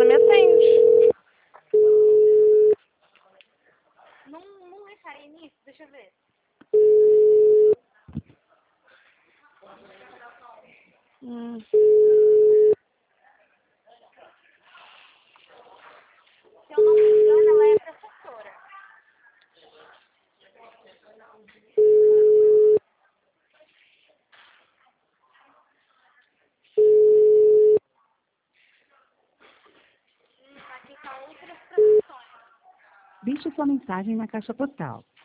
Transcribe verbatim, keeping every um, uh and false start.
me atende. Não, não reparei nisso, deixa eu ver. Hum. Se eu não me engano, ela é professora. Hum, aqui tá outras profissões. Deixe sua mensagem na caixa postal.